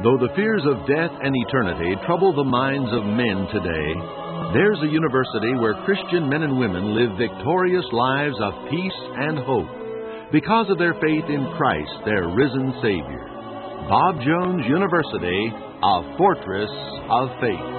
Though the fears of death and eternity trouble the minds of men today, there's a university where Christian men and women live victorious lives of peace and hope because of their faith in Christ, their risen Savior. Bob Jones University, a fortress of faith.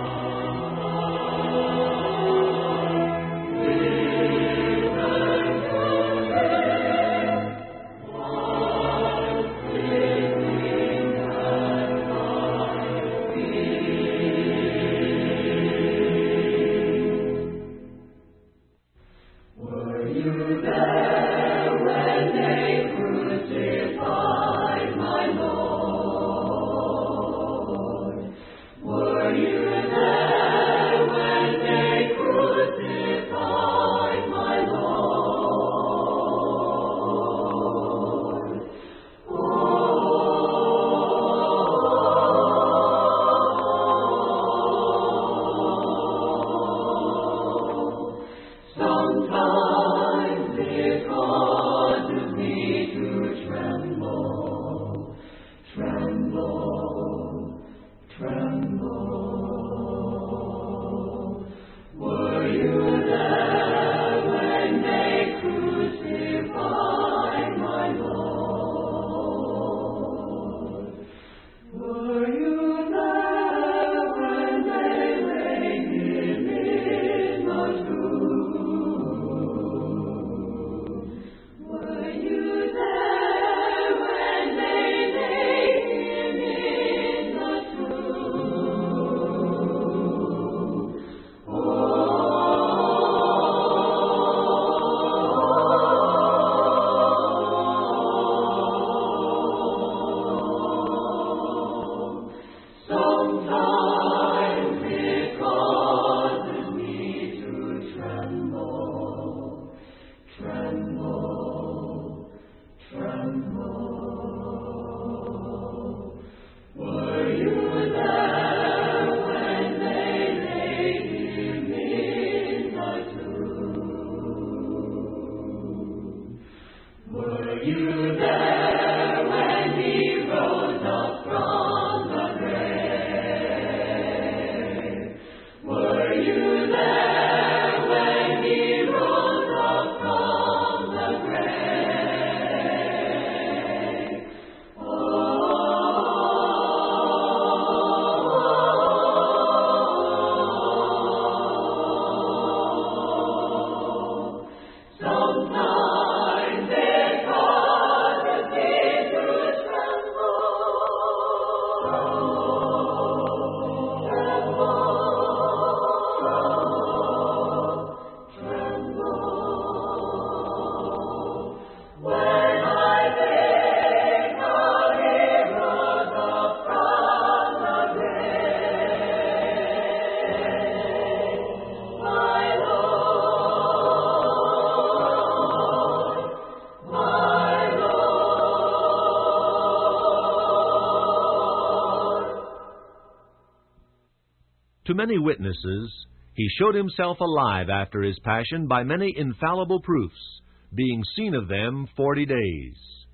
To many witnesses, he showed himself alive after his passion by many infallible proofs, being seen of them 40 days.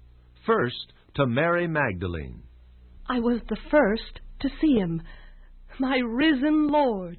First, to Mary Magdalene. I was the first to see him, my risen Lord.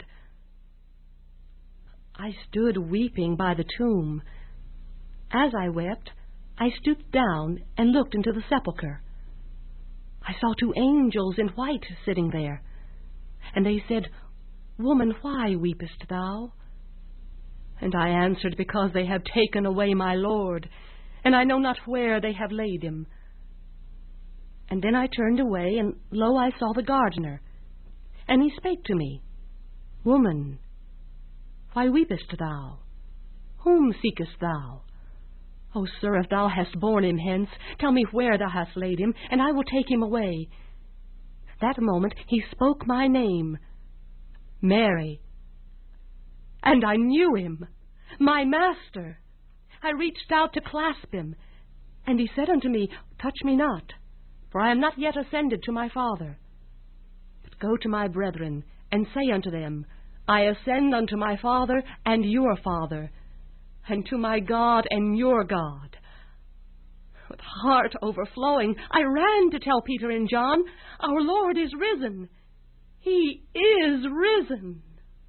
I stood weeping by the tomb. As I wept, I stooped down and looked into the sepulchre. I saw 2 angels in white sitting there, and they said, "Woman, why weepest thou?" And I answered, "Because they have taken away my Lord, and I know not where they have laid him." And then I turned away, and lo, I saw the gardener. And he spake to me, "Woman, why weepest thou? Whom seekest thou? O sir, if thou hast borne him hence, tell me where thou hast laid him, and I will take him away." That moment he spoke my name, Mary. And I knew him, my master. I reached out to clasp him, and he said unto me, "Touch me not, for I am not yet ascended to my Father. But go to my brethren, and say unto them, I ascend unto my Father and your Father, and to my God and your God." With heart overflowing, I ran to tell Peter and John, "Our Lord is risen. He is risen."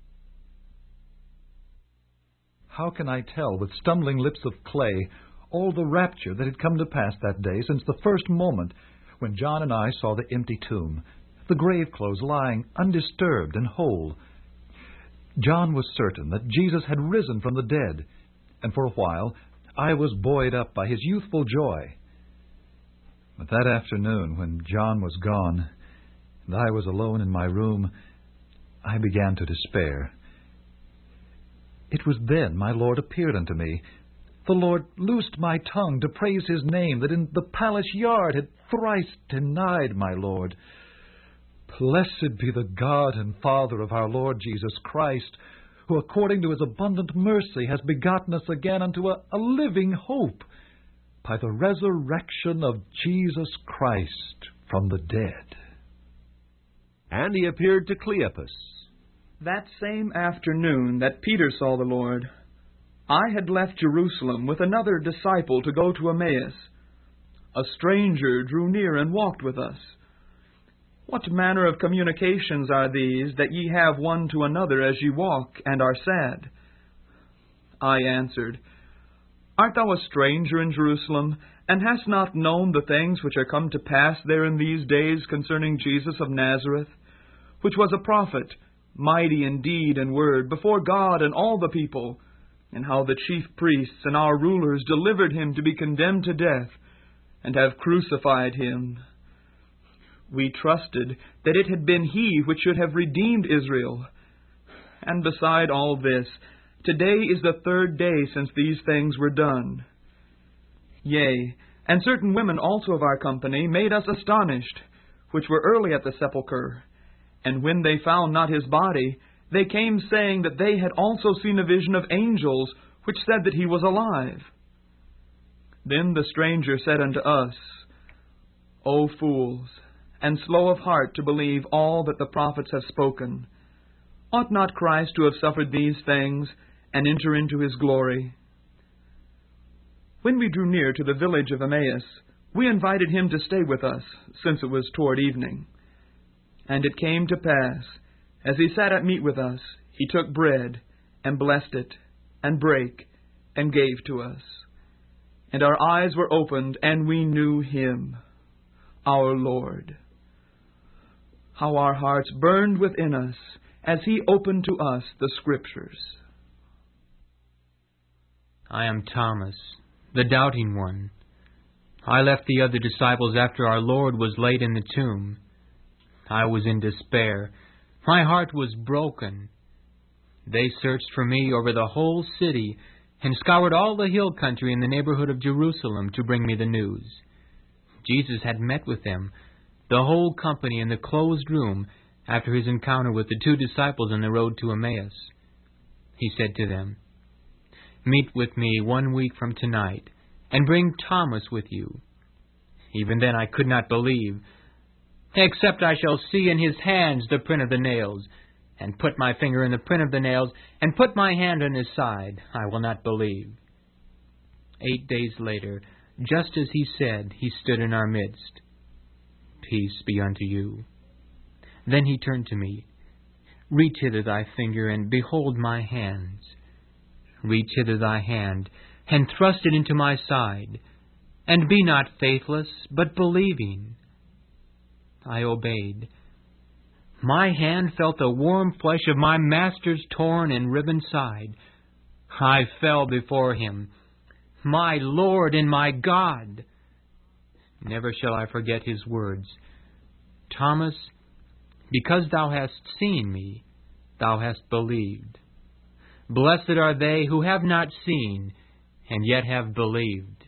How can I tell with stumbling lips of clay all the rapture that had come to pass that day since the first moment when John and I saw the empty tomb, the grave clothes lying undisturbed and whole? John was certain that Jesus had risen from the dead, and for a while I was buoyed up by his youthful joy. But that afternoon, when John was gone, and I was alone in my room, I began to despair. It was then my Lord appeared unto me. The Lord loosed my tongue to praise his name, that in the palace yard had thrice denied my Lord. Blessed be the God and Father of our Lord Jesus Christ, who according to his abundant mercy has begotten us again unto a living hope by the resurrection of Jesus Christ from the dead. And he appeared to Cleopas. That same afternoon that Peter saw the Lord, I had left Jerusalem with another disciple to go to Emmaus. A stranger drew near and walked with us. What manner of communications are these that ye have one to another as ye walk, and are sad? I answered, Art thou a stranger in Jerusalem, and hast not known the things which are come to pass there in these days concerning Jesus of Nazareth, which was a prophet, mighty in deed and word, before God and all the people, and how the chief priests and our rulers delivered him to be condemned to death, and have crucified him? We trusted that it had been he which should have redeemed Israel. And beside all this, today is the third day since these things were done. Yea, and certain women also of our company made us astonished, which were early at the sepulchre. And when they found not his body, they came saying that they had also seen a vision of angels, which said that he was alive. Then the stranger said unto us, O fools, and slow of heart to believe all that the prophets have spoken, ought not Christ to have suffered these things, and enter into his glory? When we drew near to the village of Emmaus, we invited him to stay with us, since it was toward evening. And it came to pass, as he sat at meat with us, he took bread, and blessed it, and brake, and gave to us. And our eyes were opened, and we knew him, our Lord. How our hearts burned within us, as he opened to us the Scriptures. I am Thomas, the doubting one. I left the other disciples after our Lord was laid in the tomb. I was in despair. My heart was broken. They searched for me over the whole city and scoured all the hill country in the neighborhood of Jerusalem to bring me the news. Jesus had met with them, the whole company, in the closed room after his encounter with the two disciples on the road to Emmaus. He said to them, Meet with me 1 week from tonight, and bring Thomas with you. Even then I could not believe. Except I shall see in his hands the print of the nails, and put my finger in the print of the nails, and put my hand on his side, I will not believe. 8 days later, just as he said, he stood in our midst. Peace be unto you. Then he turned to me. Reach hither thy finger, and behold my hands. Reach hither thy hand, and thrust it into my side. And be not faithless, but believing. I obeyed. My hand felt the warm flesh of my master's torn and riven side. I fell before him, my Lord and my God. Never shall I forget his words. Thomas, because thou hast seen me, thou hast believed. Blessed are they who have not seen, and yet have believed.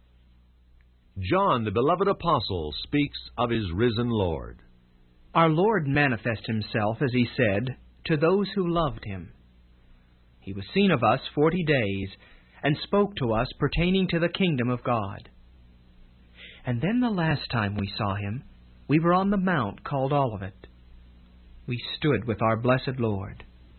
John, the beloved apostle, speaks of his risen Lord. Our Lord manifested himself, as he said, to those who loved him. He was seen of us 40 days, and spoke to us pertaining to the kingdom of God. And then the last time we saw him, we were on the mount called Olivet. We stood with our blessed Lord.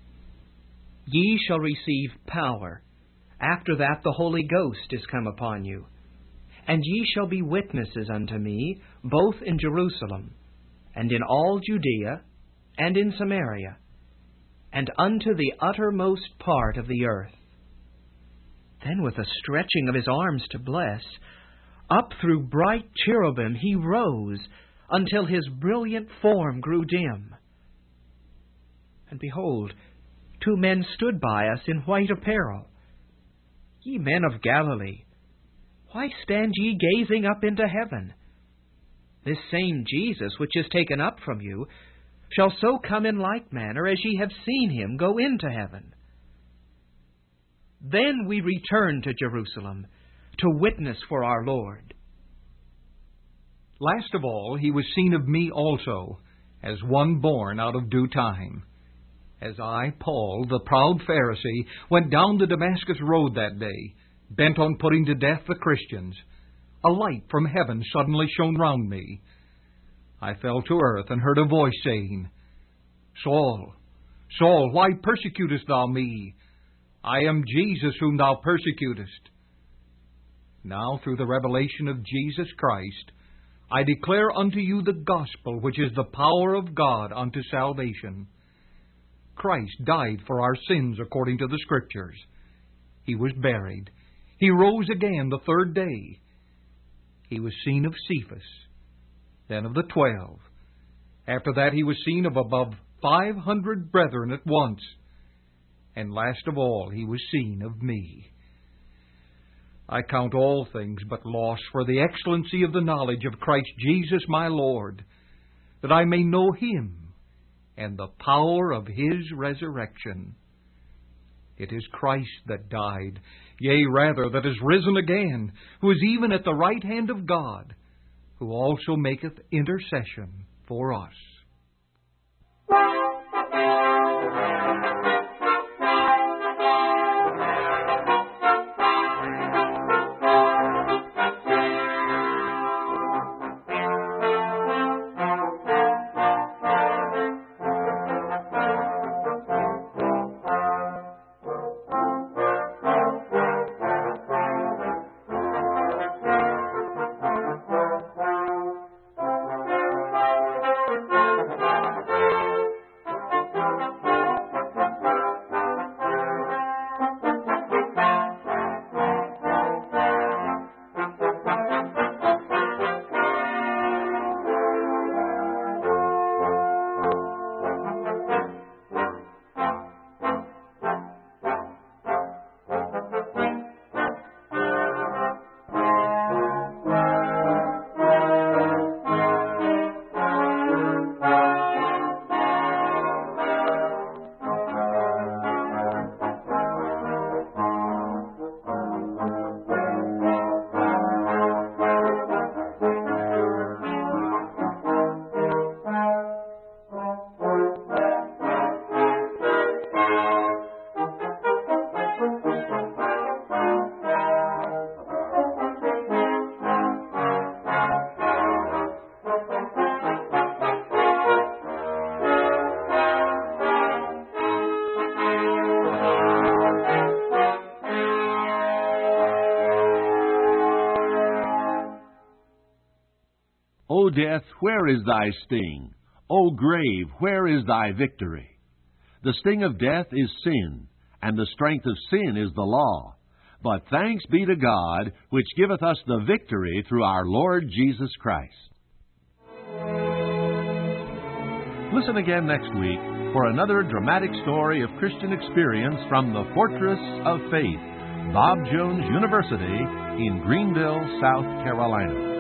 Ye shall receive power. After that the Holy Ghost is come upon you. And ye shall be witnesses unto me, both in Jerusalem, and in all Judea, and in Samaria, and unto the uttermost part of the earth. Then with a stretching of his arms to bless, up through bright cherubim he rose, until his brilliant form grew dim. And behold, 2 men stood by us in white apparel. Ye men of Galilee, why stand ye gazing up into heaven? This same Jesus, which is taken up from you, shall so come in like manner as ye have seen him go into heaven. Then we return to Jerusalem, to witness for our Lord. Last of all, he was seen of me also, as one born out of due time. As I, Paul, the proud Pharisee, went down the Damascus road that day, bent on putting to death the Christians, a light from heaven suddenly shone round me. I fell to earth and heard a voice saying, Saul, Saul, why persecutest thou me? I am Jesus whom thou persecutest. Now, through the revelation of Jesus Christ, I declare unto you the gospel, which is the power of God unto salvation. Christ died for our sins according to the Scriptures. He was buried. He rose again the 3rd day. He was seen of Cephas, then of the 12. After that he was seen of above 500 brethren at once. And last of all he was seen of me. I count all things but loss for the excellency of the knowledge of Christ Jesus my Lord, that I may know him and the power of his resurrection. It is Christ that died, yea, rather, that is risen again, who is even at the right hand of God, who also maketh intercession for us. O death, where is thy sting? O grave, where is thy victory? The sting of death is sin, and the strength of sin is the law. But thanks be to God, which giveth us the victory through our Lord Jesus Christ. Listen again next week for another dramatic story of Christian experience from the Fortress of Faith, Bob Jones University in Greenville, South Carolina.